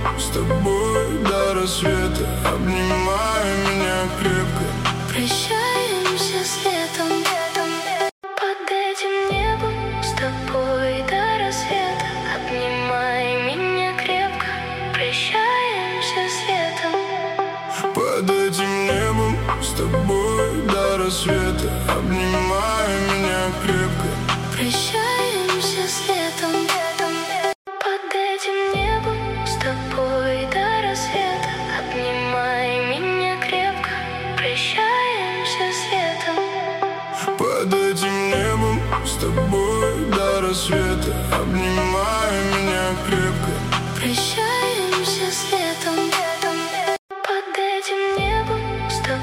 с тобой до рассвета. Обнимай меня крепко. Прощаемся с летом, под этим небом с тобой до рассвета. Обнимай меня крепко. Прощаемся с летом. Под этим небом с тобой до рассвета. Обнимай меня крепко. Прощаемся с летом, под этим небом с тобой до рассвета. Обнимай меня крепко. Прощаемся с летом. Под этим небом с тобой до рассвета. Обнимай